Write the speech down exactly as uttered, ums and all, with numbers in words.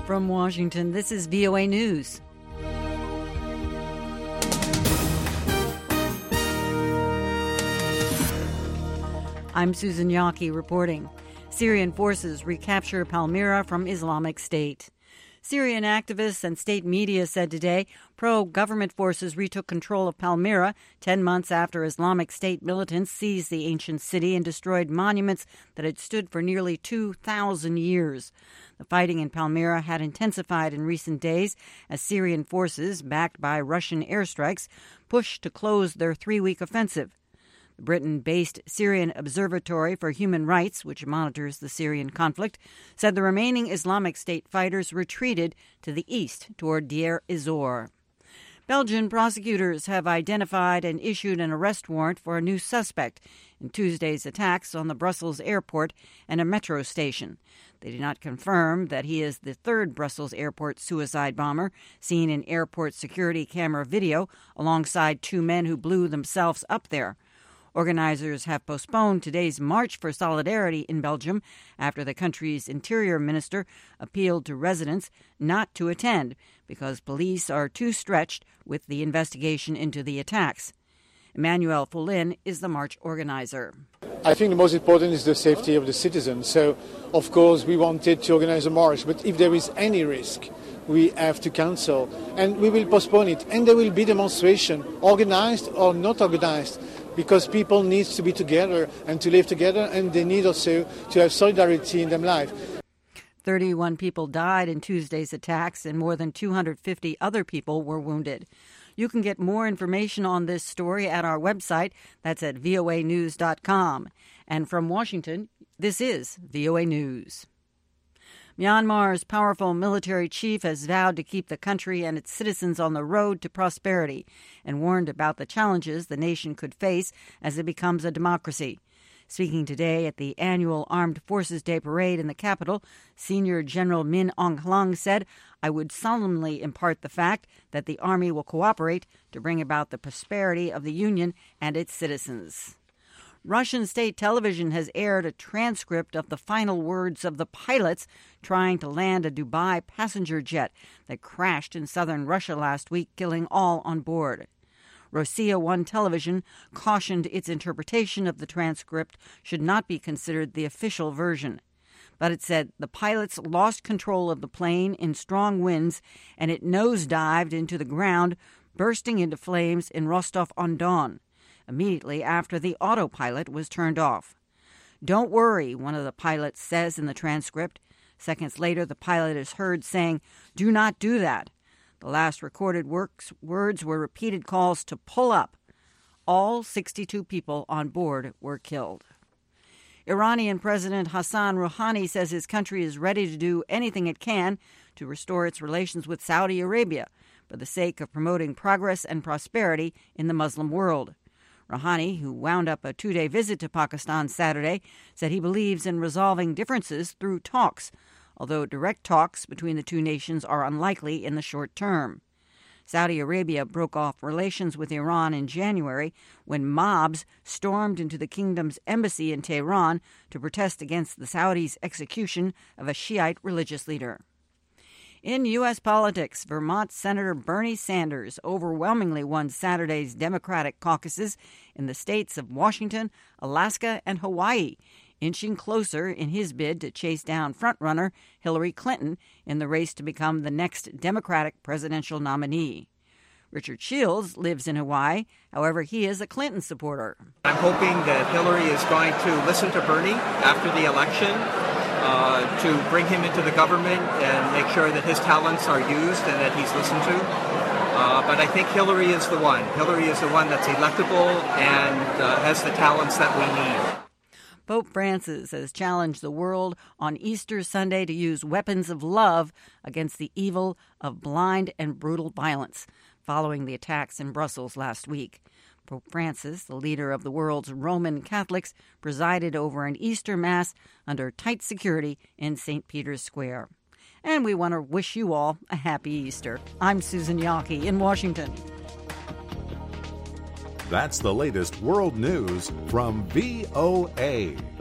From Washington, this is V O A News. I'm Susan Yaki reporting. Syrian forces recapture Palmyra from Islamic State. Syrian activists and state media said today pro-government forces retook control of Palmyra ten months after Islamic State militants seized the ancient city and destroyed monuments that had stood for nearly two thousand years. The fighting in Palmyra had intensified in recent days as Syrian forces, backed by Russian airstrikes, pushed to close their three-week offensive. The Britain-based Syrian Observatory for Human Rights, which monitors the Syrian conflict, said the remaining Islamic State fighters retreated to the east toward Deir ez-Zor. Belgian prosecutors have identified and issued an arrest warrant for a new suspect in Tuesday's attacks on the Brussels airport and a metro station. They do not confirm that he is the third Brussels airport suicide bomber seen in airport security camera video alongside two men who blew themselves up there. Organizers have postponed today's March for Solidarity in Belgium after the country's interior minister appealed to residents not to attend because police are too stretched with the investigation into the attacks. Emmanuel Follin is the march organizer. I think the most important is the safety of the citizens. So, of course, we wanted to organize a march, but if there is any risk, we have to cancel, and we will postpone it. And there will be demonstration, organized or not organized, because people need to be together and to live together, and they need also to have solidarity in their life. thirty-one people died in Tuesday's attacks, and more than two hundred fifty other people were wounded. You can get more information on this story at our website. That's at V O A news dot com. And from Washington, this is V O A News. Myanmar's powerful military chief has vowed to keep the country and its citizens on the road to prosperity and warned about the challenges the nation could face as it becomes a democracy. Speaking today at the annual Armed Forces Day parade in the capital, Senior General Min Aung Hlaing said, "I would solemnly impart the fact that the Army will cooperate to bring about the prosperity of the Union and its citizens." Russian state television has aired a transcript of the final words of the pilots trying to land a Dubai passenger jet that crashed in southern Russia last week, killing all on board. Rossiya One television cautioned its interpretation of the transcript should not be considered the official version. But it said the pilots lost control of the plane in strong winds and it nosedived into the ground, bursting into flames in Rostov-on-Don, immediately after the autopilot was turned off. "Don't worry," one of the pilots says in the transcript. Seconds later, the pilot is heard saying, "Do not do that." The last recorded works, words were repeated calls to pull up. All sixty-two people on board were killed. Iranian President Hassan Rouhani says his country is ready to do anything it can to restore its relations with Saudi Arabia for the sake of promoting progress and prosperity in the Muslim world. Rouhani, who wound up a two-day visit to Pakistan Saturday, said he believes in resolving differences through talks, although direct talks between the two nations are unlikely in the short term. Saudi Arabia broke off relations with Iran in January when mobs stormed into the kingdom's embassy in Tehran to protest against the Saudis' execution of a Shiite religious leader. In U S politics, Vermont Senator Bernie Sanders overwhelmingly won Saturday's Democratic caucuses in the states of Washington, Alaska, and Hawaii, inching closer in his bid to chase down frontrunner Hillary Clinton in the race to become the next Democratic presidential nominee. Richard Shields lives in Hawaii. However, he is a Clinton supporter. I'm hoping that Hillary is going to listen to Bernie after the election uh, to bring him into the government and make sure that his talents are used and that he's listened to. Uh, but I think Hillary is the one. Hillary is the one that's electable and uh, has the talents that we need. Pope Francis has challenged the world on Easter Sunday to use weapons of love against the evil of blind and brutal violence following the attacks in Brussels last week. Pope Francis, the leader of the world's Roman Catholics, presided over an Easter Mass under tight security in Saint Peter's Square. And we want to wish you all a happy Easter. I'm Susan Yaki in Washington. That's the latest world news from V O A.